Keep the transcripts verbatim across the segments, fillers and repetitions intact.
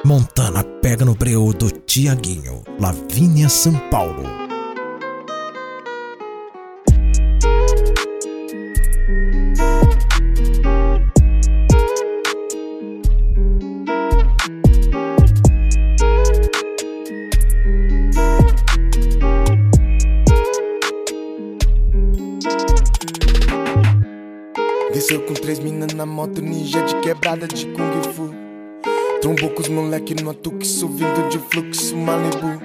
Montana pega no breu do Tiaguinho, Lavínia, São Paulo. Desceu com três minas na moto ninja de quebrada de Kung Fu. Trombou com os moleque no atuque, subindo de fluxo Malibu.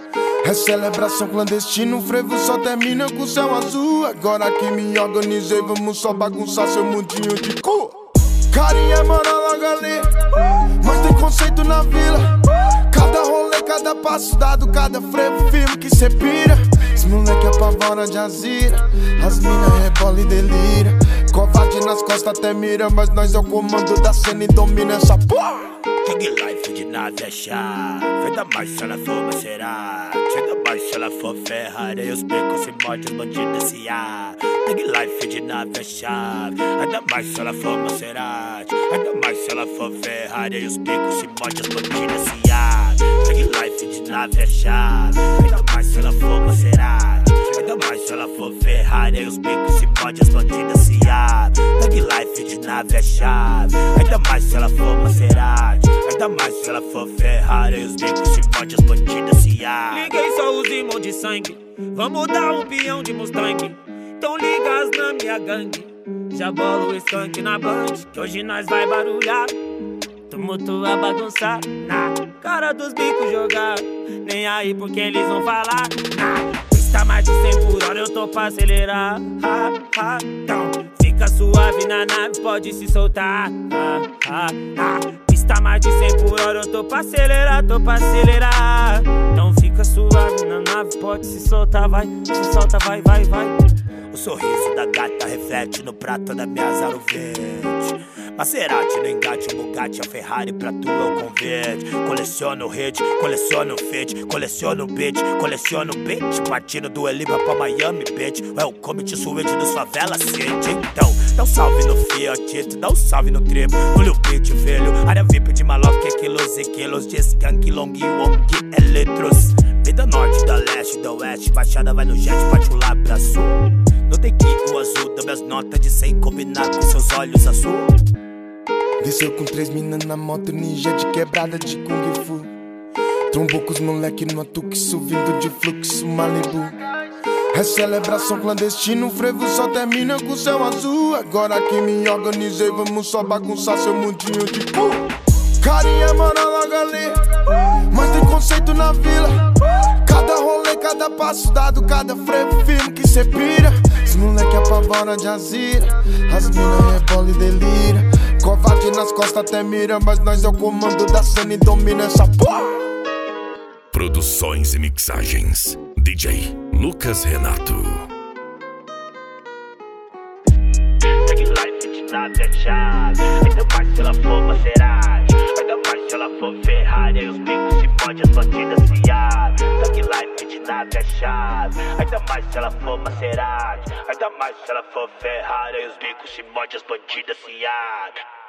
É celebração clandestina, o frevo só termina com o céu azul. Agora que me organizei, vamos só bagunçar seu mundinho de cu. Carinha mora logo ali, mas tem conceito na vila. Cada rolê, cada passo dado, cada frevo firme que cê pira. Esse moleque apavora de azira, as mina rebola e delira. Covarde nas costas até mira, mas nós é o comando da cena e domina essa porra. Tag life de nada é chave, ainda mais se ela for Maserati, ainda mais se ela for Ferrari, os becos se mordem, os bandidos se ar. Tag life de nada é chave, ainda mais se ela for Maserati, ainda mais se ela for Ferrari, os becos se mordem, os bandidos se ar. Tag life de nada é chave, ainda mais se ela for Maserati, ainda mais se ela for Ferrari, os becos se mordem, as bandidas se ar. Tag life de nave é chave, ainda mais se ela for Maserati, ainda mais se ela for Ferrari, os becos se mordem, as bandidas se ar. Liguei só os irmãos de sangue, vamos dar um peão de Mustang. Então liga as na minha gangue, já bola o skunk na band, que hoje nós vai barulhar. Tumulto a bagunçar, na cara dos bicos jogar. Nem aí porque eles vão falar, na tá mais de cem por hora, eu tô pra acelerar. Ha, ha, então fica suave na nave, pode se soltar. Ha, ha, ha. Pista mais de cem por hora, eu tô pra acelerar, tô pra acelerar. Então fica suave na nave, pode se soltar, vai, se solta, vai, vai, vai. O sorriso da gata reflete no prato da minha zero verde. Maserati no engate, o Bugatti, a Ferrari pra tu é o convite. Coleciono hit, coleciono fit, coleciono beat, coleciono beat. Partindo do Eliba pra Miami, bitch. É o comité suíte dos favelas city. Então, dá um salve no Fiat, dá um salve no tribo. Olha o beat, filho, área V I P de maloca, que é quilos e quilos de skunk, long wonk, eletros. Vida norte, da leste, da oeste, baixada vai no jet, parte lá pra sul. Notei que o azul dá minhas notas de cem combinar com seus olhos azul. Desceu com três minas na moto ninja de quebrada de Kung Fu. Trombou com os moleque no atuque, subindo de fluxo Malibu. É celebração clandestina, o frevo só termina com o céu azul. Agora que me organizei, vamos só bagunçar seu mundinho de cu. Carinha mora logo ali, mas tem conceito na vila. Cada rolê, cada passo dado, cada frevo firme que cê pira. Esse moleque apavora de azira, as mina rebola e delira. Covarde nas costas até mira, mas nós é o comando da cena e domina essa porra. Produções e mixagens D J Lucas Renato. Tag life de nada é chave, ainda mais se ela for Maserati, ainda mais se ela for Ferrari, os bicos se mordem, as bandidas se ar. Tag life de nada é chave, ainda mais se ela for Maserati, ainda mais se ela for Ferrari, os bicos se mordem, as bandidas se ar.